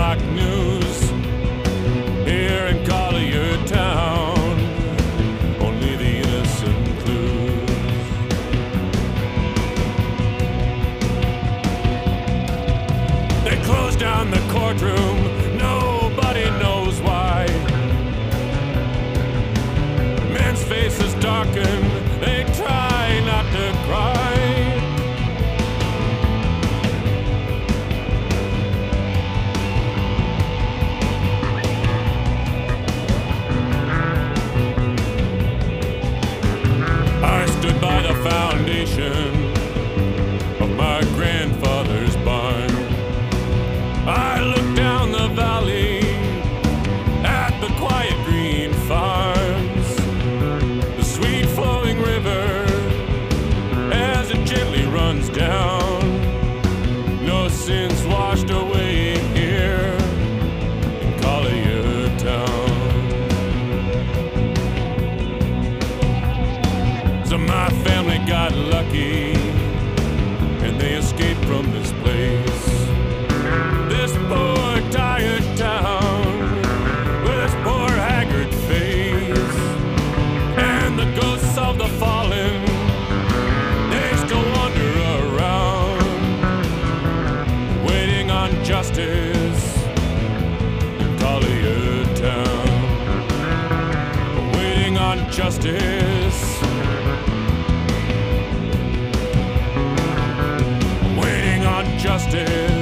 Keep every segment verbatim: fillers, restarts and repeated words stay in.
shock news here in Collier Town. Only the innocent clues. They closed down the courtroom, nobody knows why. Men's faces darken, they try not to cry. I stood by the foundation of my grandfather's barn. I looked down the valley at the quiet green farms, the sweet flowing river as it gently runs down. No sins washed away here in Collier Town. So my family got lucky and they escaped from this place. This poor tired town with its poor haggard face, and the ghosts of the fallen, they still wander around, waiting on justice in Collier Town, waiting on justice, waiting on justice.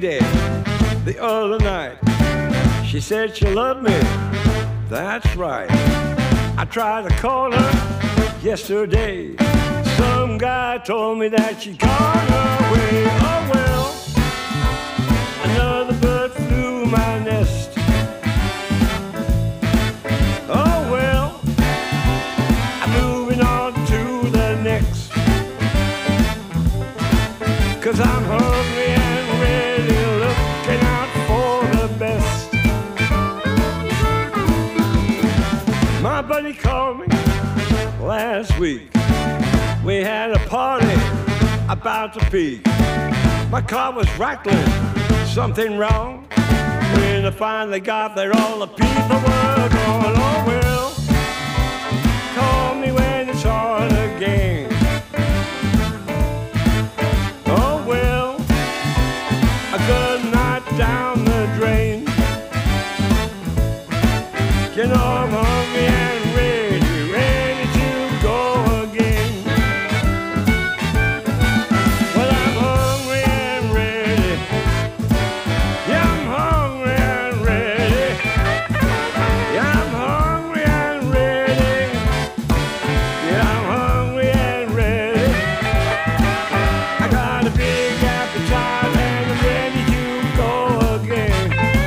lady the other night. She said she loved me, that's right. I tried to call her yesterday. Some guy told me that she'd gone away. Oh well, another bird flew my nest. Oh well, I'm moving on to the next. 'Cause I'm hungry and ready, looking out for the best. My buddy called me last week. We had a party about to peak. My car was rattling, something wrong. When I finally got there, all the people were going, oh well, call me when it's on again. Oh well, a good night down the drain. You know I'm hungry and ready, ready to go again. Well, I'm hungry and ready. Yeah, I'm hungry and ready. Yeah, I'm hungry and ready. Yeah, I'm hungry and ready. I got a big appetite and I'm ready to go again.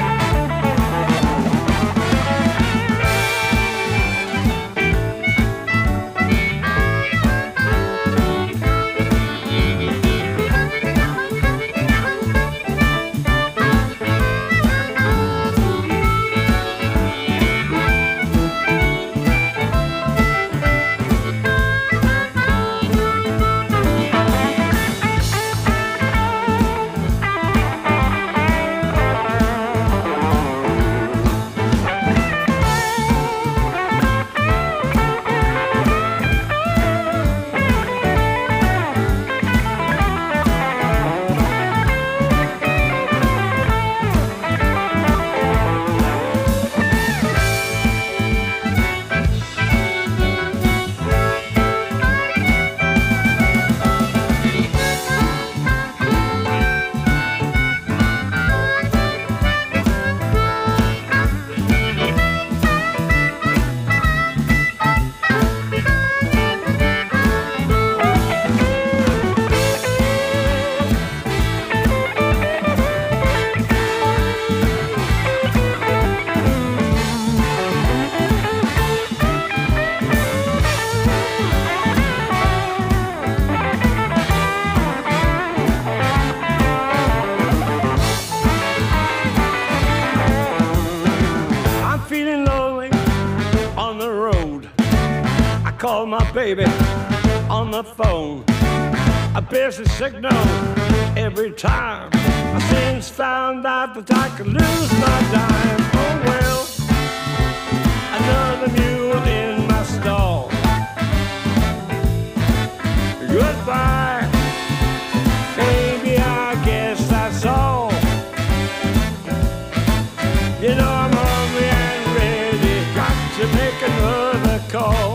Call my baby on the phone. A busy signal every time. I since found out that I could lose my dime. Oh well, another mule in my stall. Goodbye, baby, I guess that's all. You know I'm hungry and ready, got to make another call.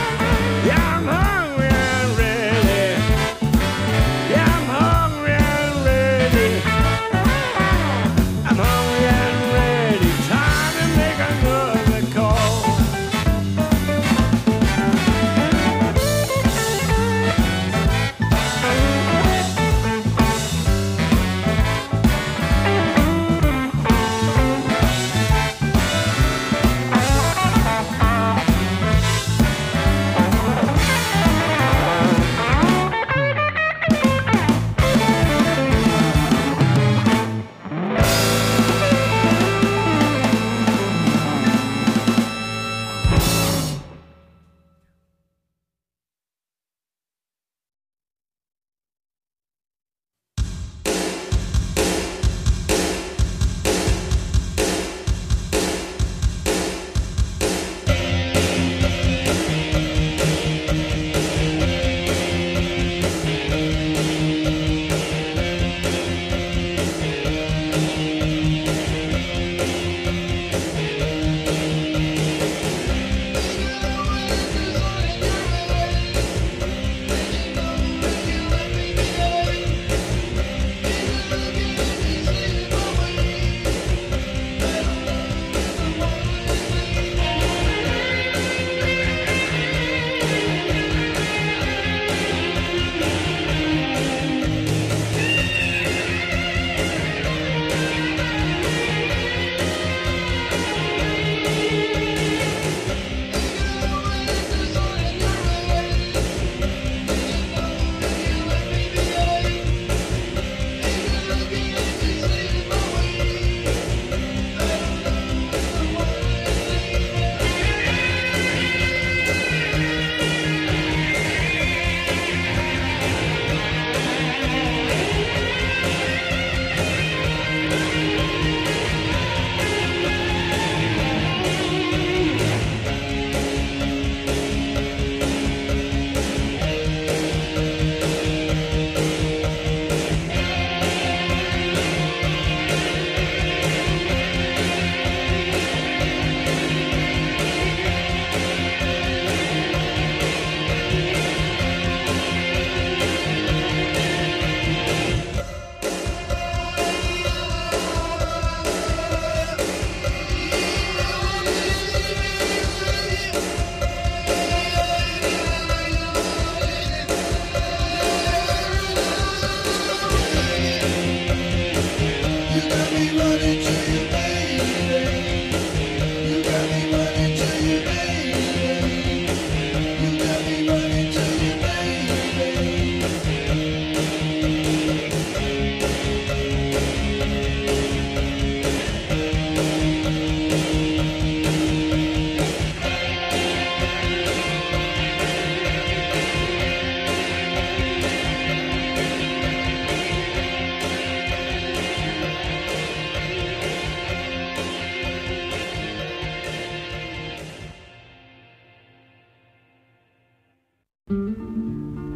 Yeah, I'm hungry and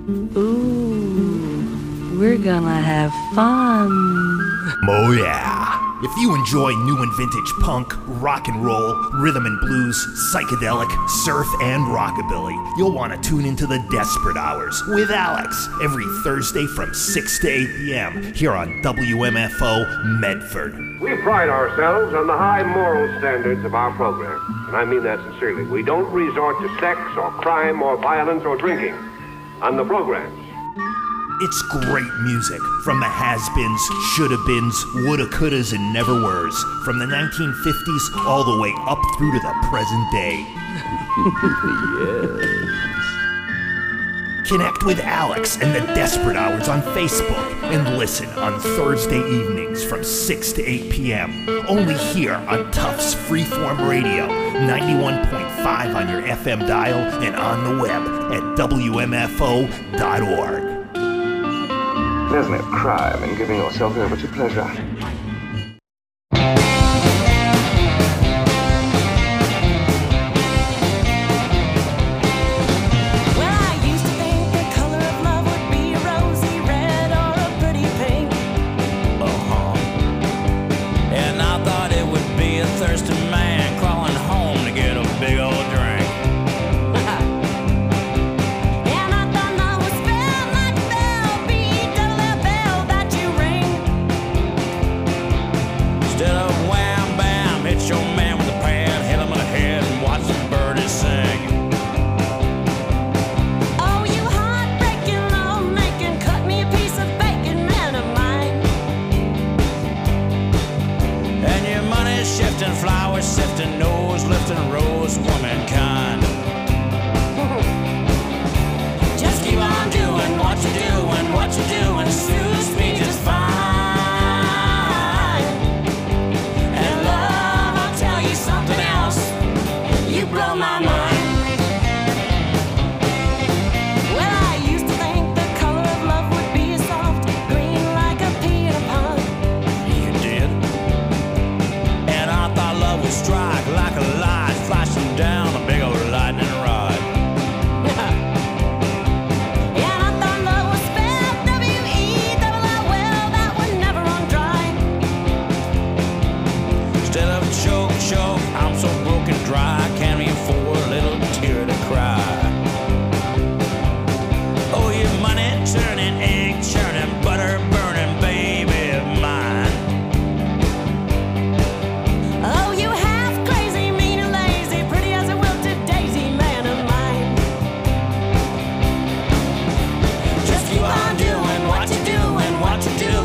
Ooh, we're gonna have fun. Oh yeah. If you enjoy new and vintage punk, rock and roll, rhythm and blues, psychedelic, surf, and rockabilly, you'll want to tune into the Desperate Hours with Alex every Thursday from six to eight p.m. here on W M F O Medford. We pride ourselves on the high moral standards of our program, and I mean that sincerely. We don't resort to sex or crime or violence or drinking on the programs. It's great music from the has-beens, shoulda-beens, woulda, couldas, and never-weres, from the nineteen fifties all the way up through to the present day. Yes. Connect with Alex and the Desperate Hours on Facebook and listen on Thursday evenings from six to eight p.m. only here on Tufts Freeform Radio, ninety-one point five on your F M dial and on the web at W M F O dot org. There's no crime in giving yourself over to pleasure.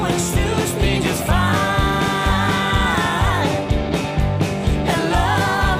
Love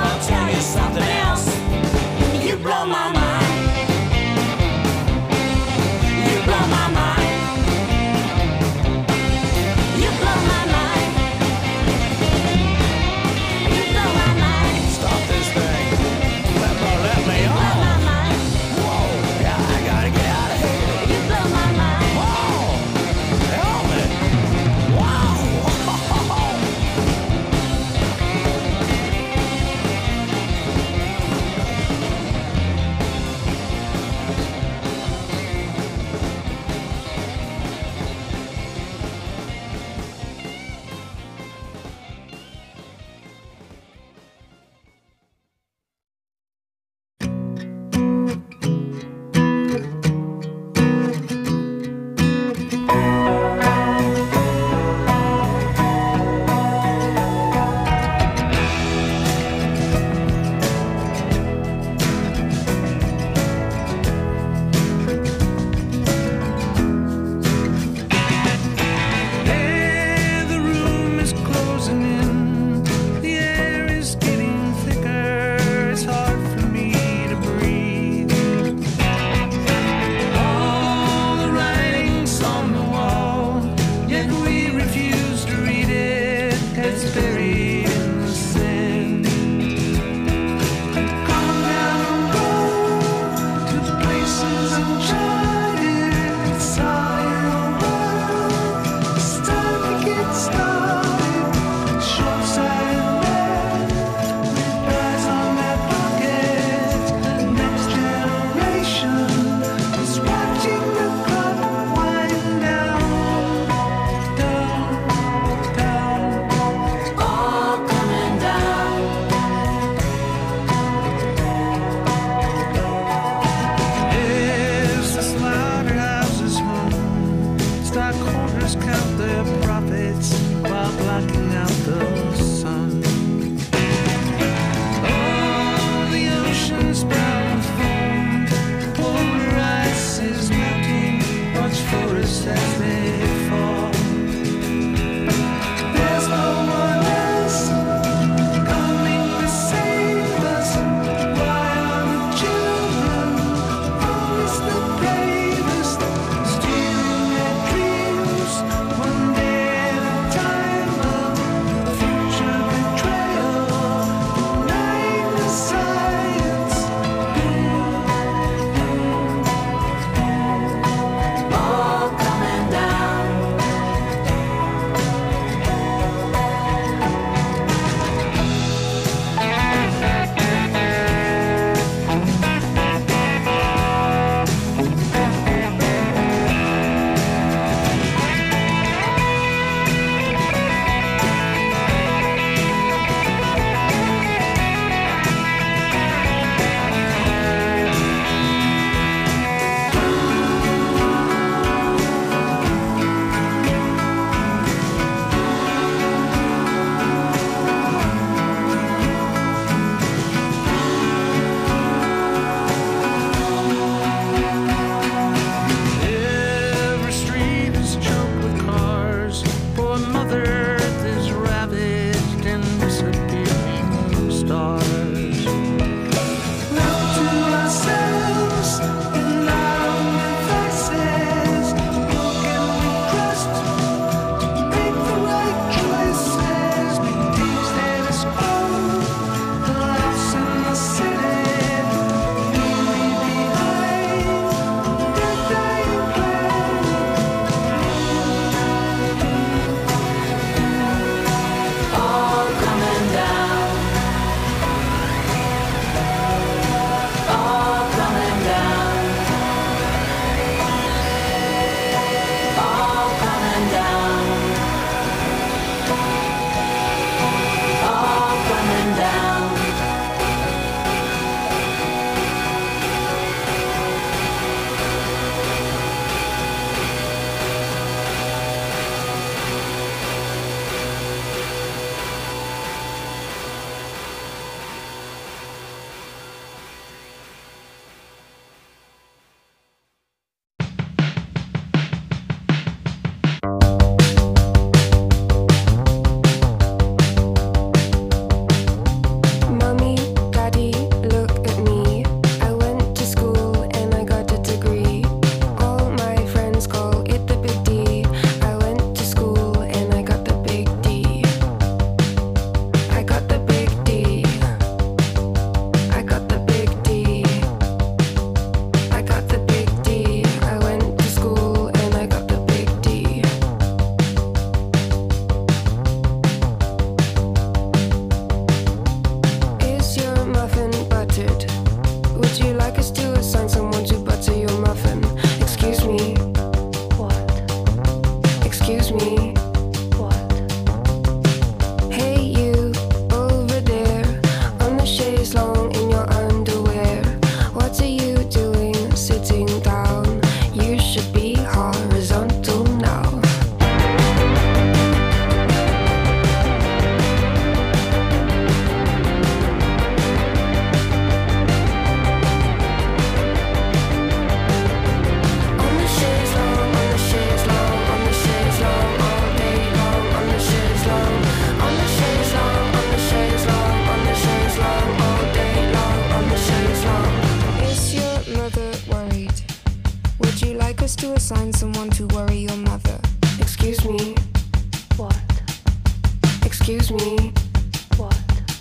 excuse me. What?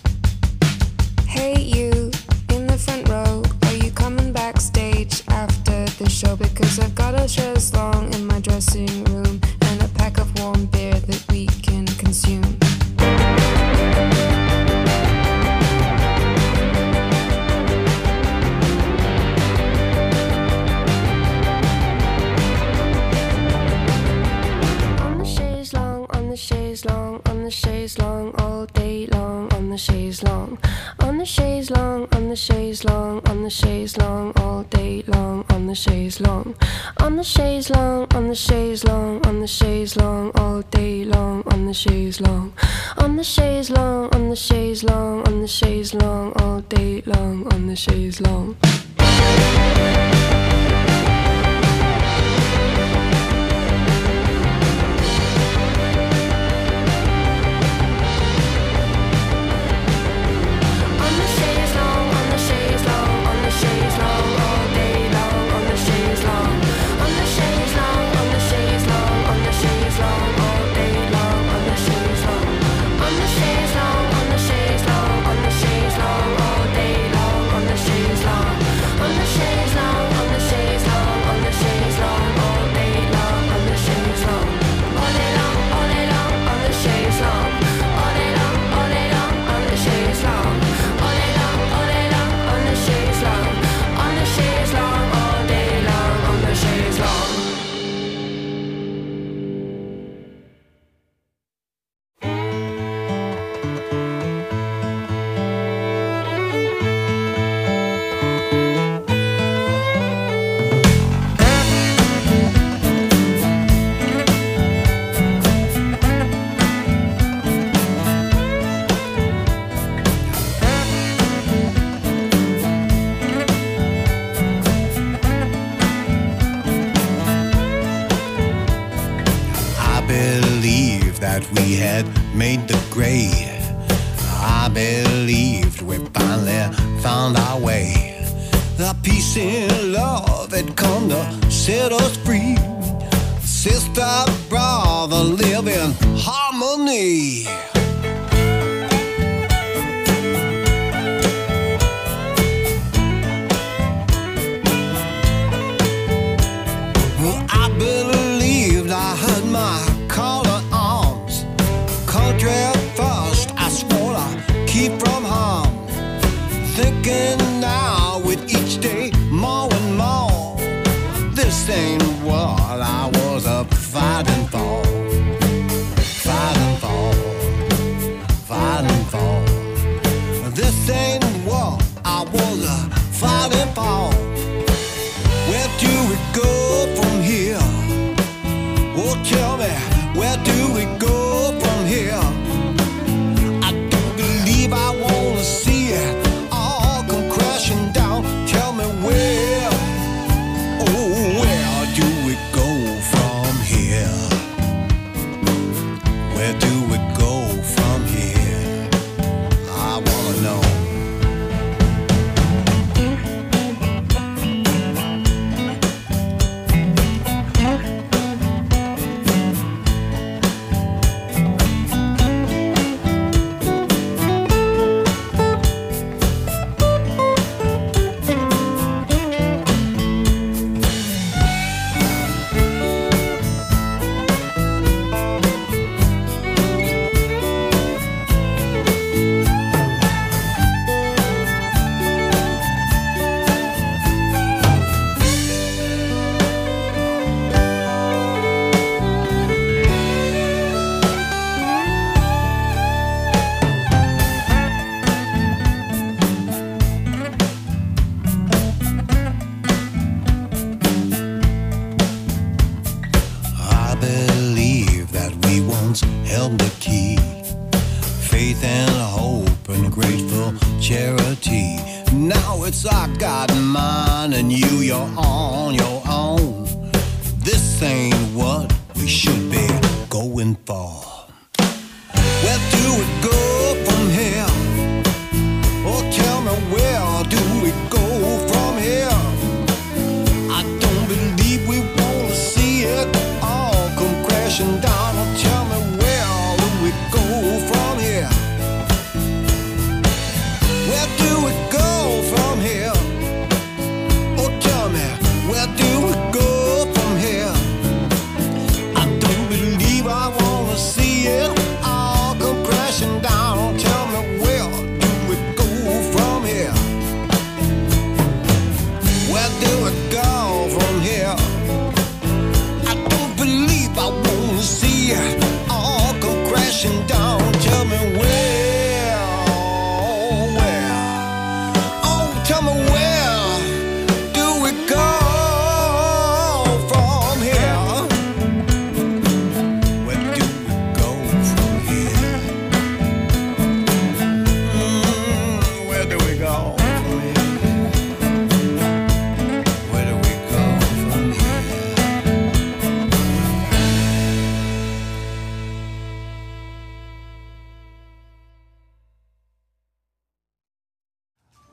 Hey, you in the front row, are you coming backstage after the show? Because I've got a chaise longue in my dressing room and a pack of warm beer that we can consume. Chaise longue, on the chaise longue, all day long, on the chaise longue, on the chaise longue, on the chaise longue, on the chaise longue, all day long, on the chaise longue, on the chaise longue, on the chaise longue, on the chaise longue, all day long, on the chaise longue, on the chaise longue, on the chaise longue, on the chaise longue, all day long, on the chaise longue. We had made the grade. I believed we finally found our way. The peace and love had come to set us free. Sister, brother, live in harmony. Well, I believed I heard my call to arms. Country first, I swore to keep from harm. Thinking now with each day more and more, this ain't what I was a fighting for. Fighting for, fighting for. This ain't what I was a fighting for. Where do we go from here? Oh, tell me, where do we go from here? I don't believe I wanna see it all come crashing down. Tell me where, oh, where do we go from here? Where do we go from here? I wanna know. Held the key, faith and hope and grateful charity. Now it's I got mine and you, you're on your own. This ain't what we should be going for. Where do we go from here? Oh, tell me, where do we go from here? I don't believe we wanna see it all come crashing down. Oh, tell me, where do we go from here?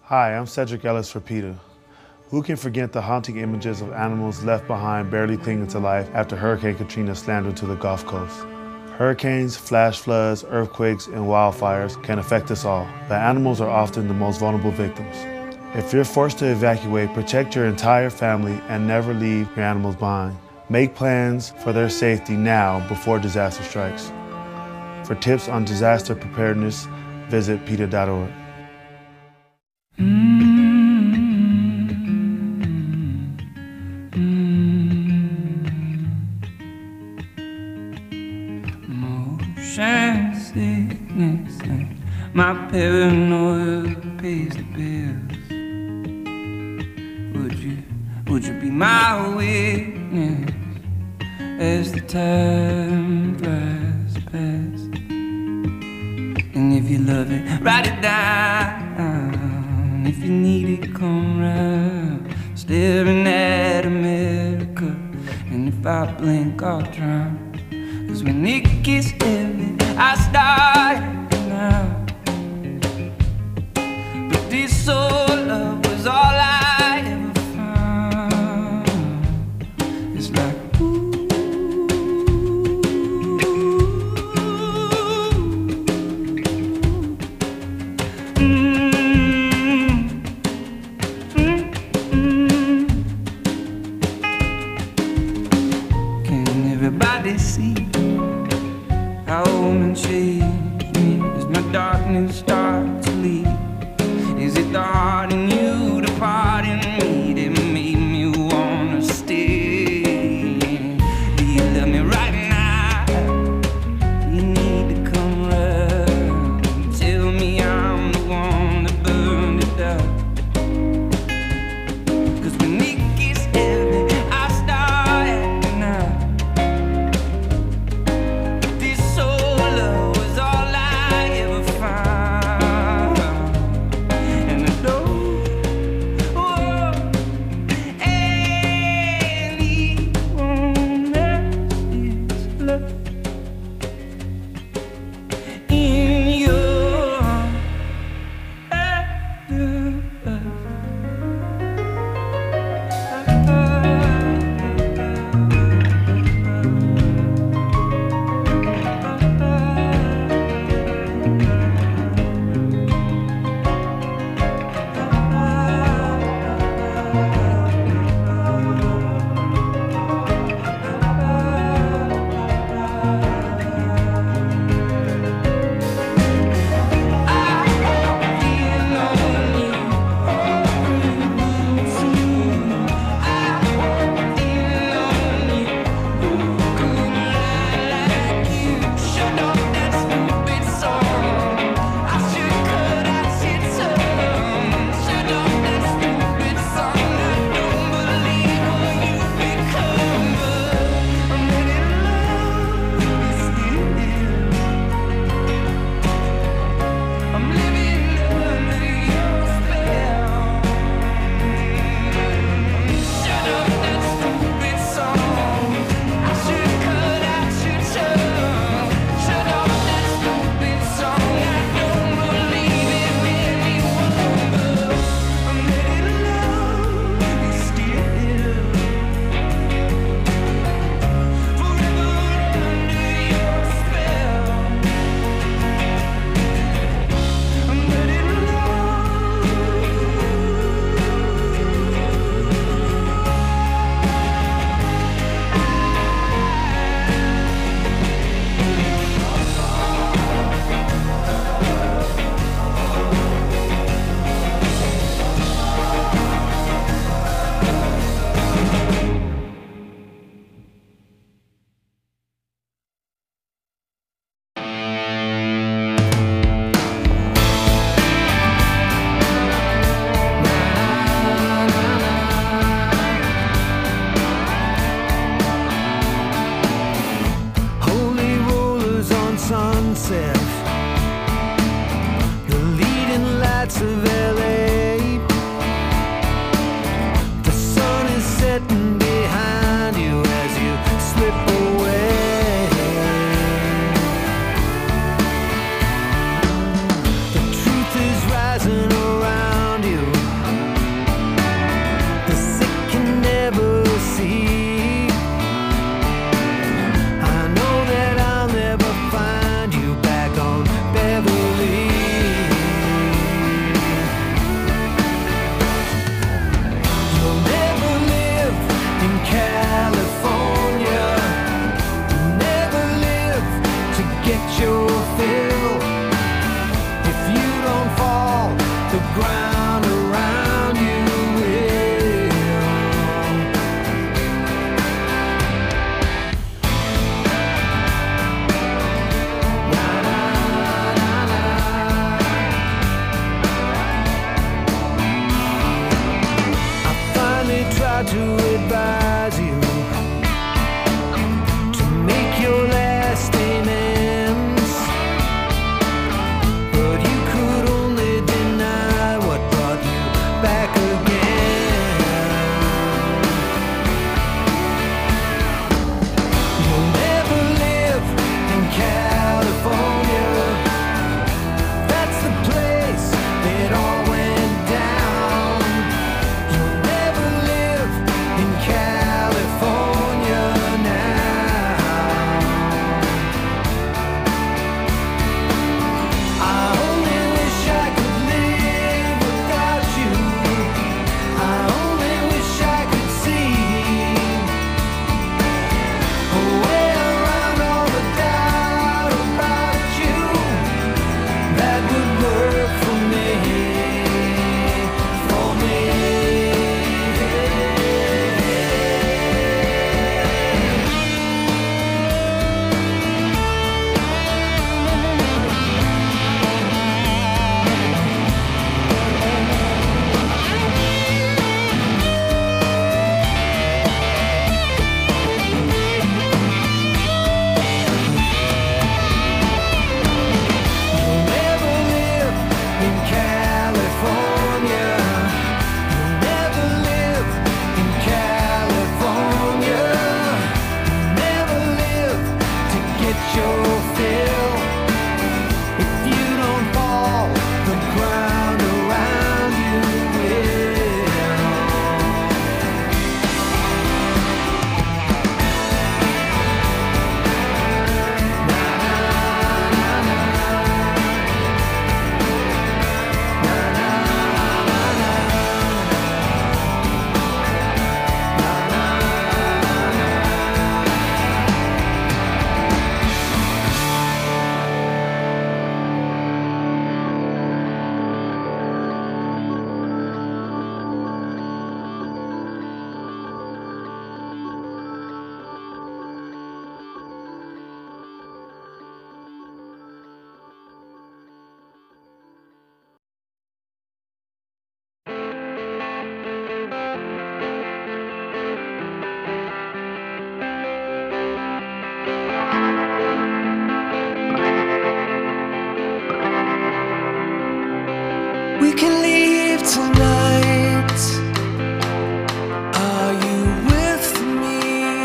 Hi, I'm Cedric Ellis for PETA. Who can forget the haunting images of animals left behind barely clinging to life after Hurricane Katrina slammed into the Gulf Coast? Hurricanes, flash floods, earthquakes, and wildfires can affect us all, but animals are often the most vulnerable victims. If you're forced to evacuate, protect your entire family and never leave your animals behind. Make plans for their safety now before disaster strikes. For tips on disaster preparedness, visit PETA dot org. Motion sickness and my paranoia pays the bills. Would you, would you be my witness as the time flies past? And if you love it, write it down. If you need it, come round. Staring at America, and if I blink, I'll drown. Cause when it gets heavy, I start now. But this old love was all I ever found. It's like ooh, mm, mm, mm. Can everybody see how a woman changed me as my darkness starts to leave? Is it the heart in you, the part in me that made me wanna stay? Do you love me right now? Do you need to come around? Tell me I'm the one that burned it down. Cause when it gets heavy, I start acting out. to advise you to make your last amends, but you could only deny what brought you back again. You'll never live in California. That's the place it all went down. You'll never live in California now. I only wish I could live without you. I only wish I could see a way around all the doubt about you that would work for me, for me. You'll never live in California. You'll never live in California. You'll never live to get your fill. If you don't fall, the ground around you will. We can leave tonight. Are you with me?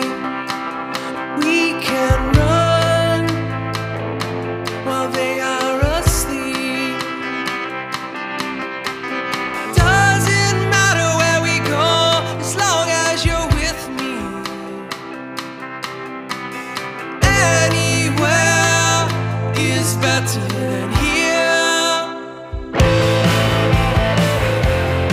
We can run while they are asleep. Doesn't matter where we go as long as you're with me. Anywhere is better than here.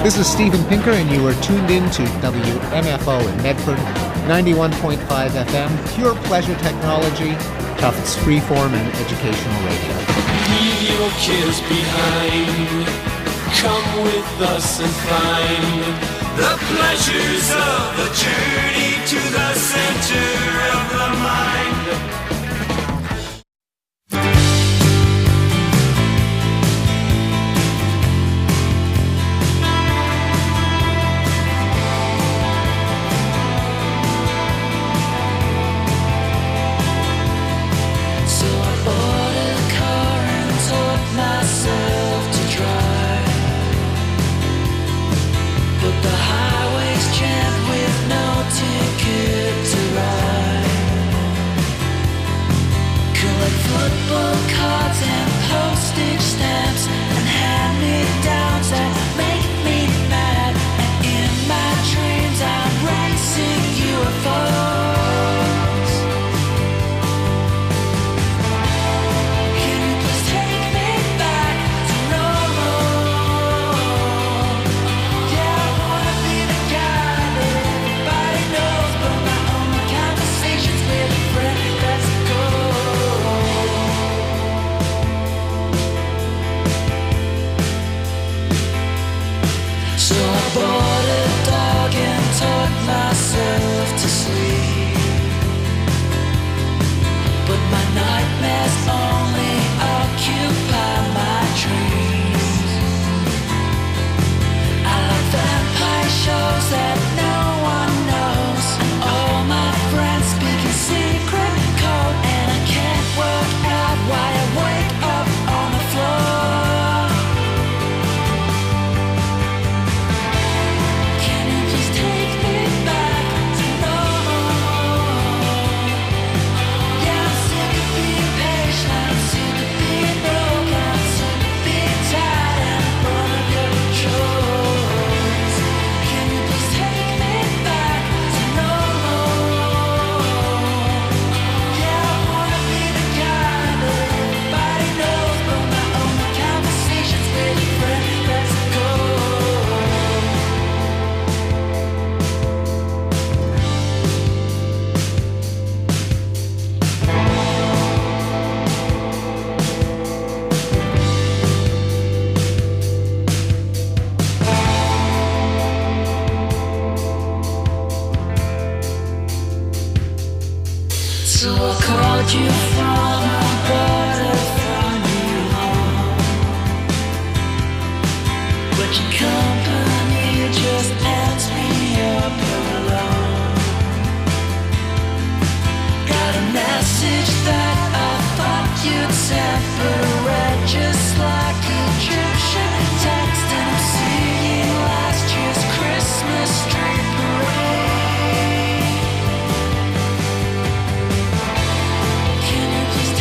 This is Steven Pinker, and you are tuned in to W M F O in Medford, ninety-one point five F M, pure pleasure technology, Tufts freeform and educational radio. Leave your cares behind. Come with us and find the pleasures of the journey to the center of the mind. Can you please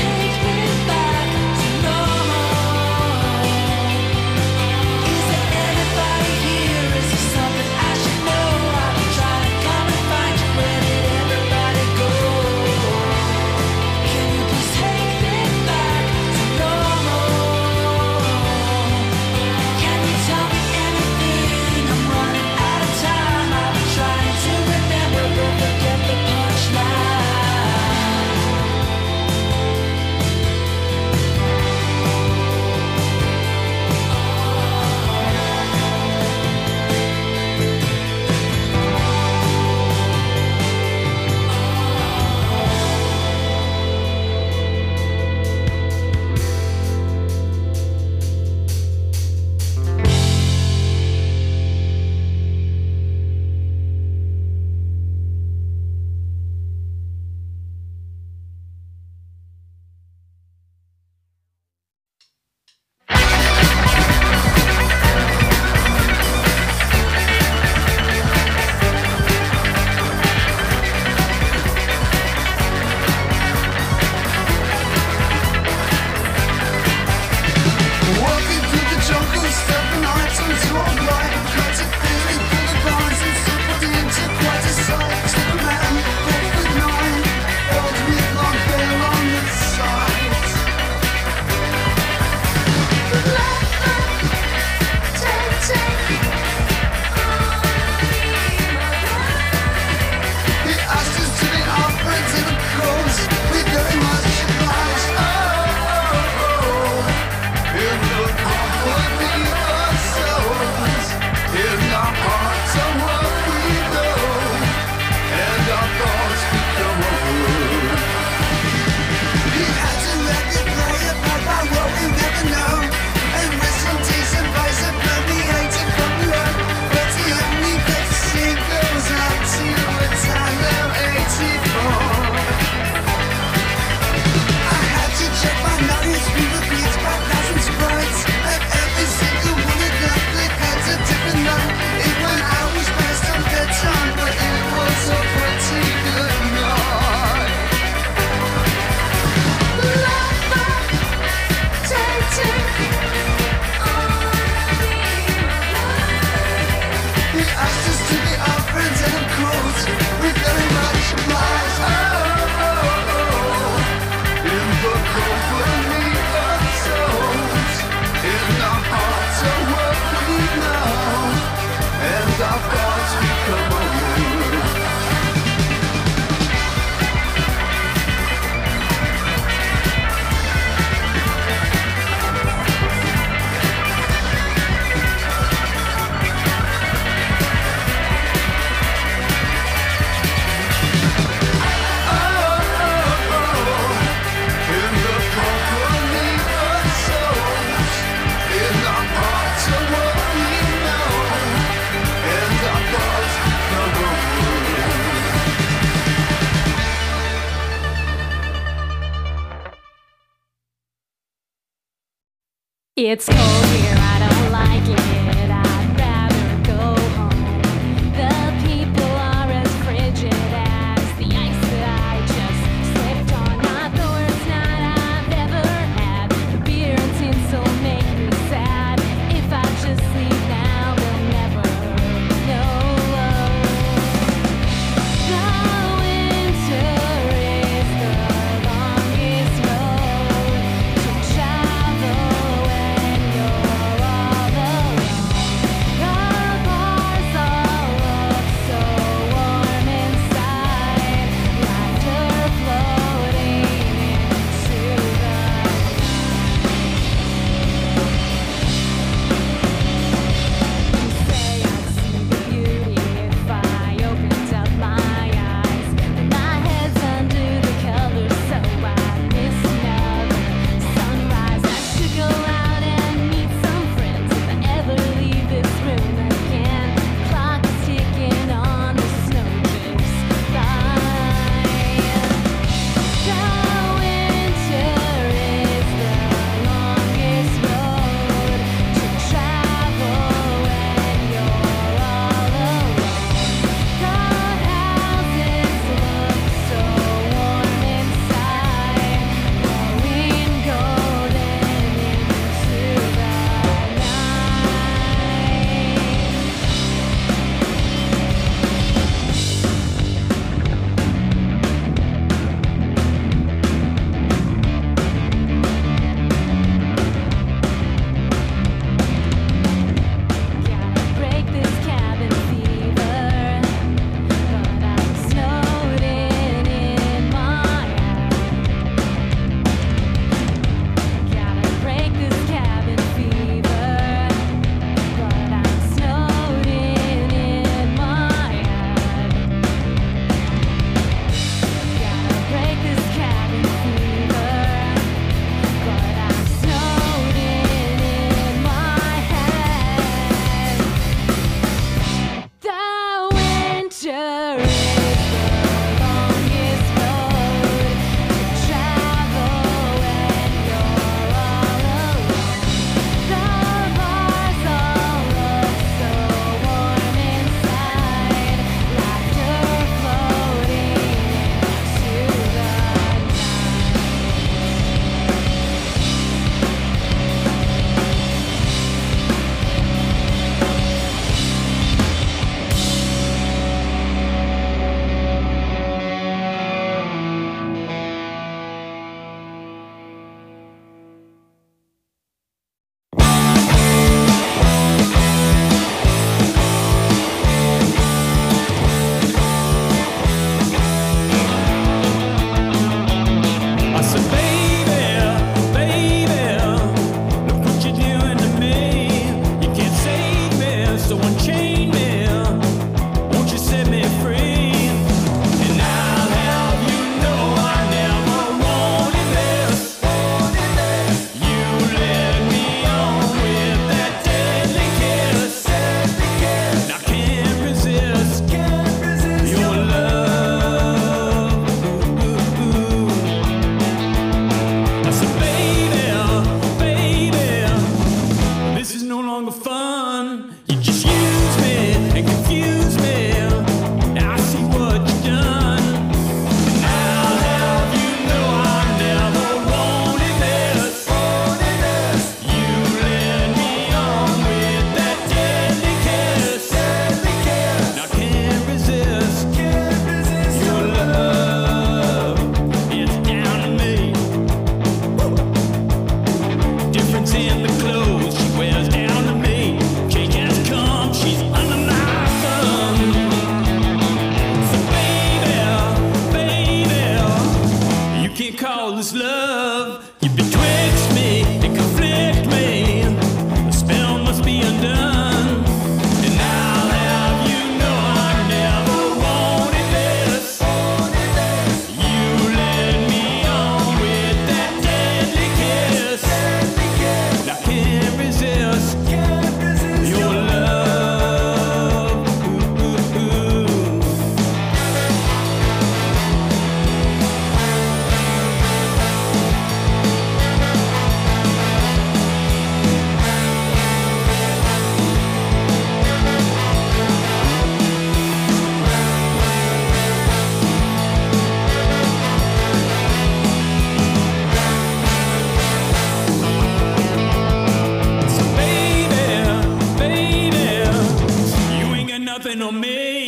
It's cold here, I don't like it, I'd rather go home. The people are as frigid as the ice that I just slipped on. Not the worst night I've ever had. The beer and tinsel make me sad. If I just leave now, they'll never know. The winter is the longest road to travel when you're all alone.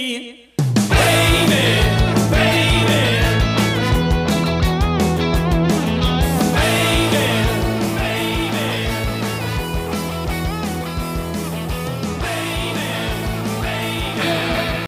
me.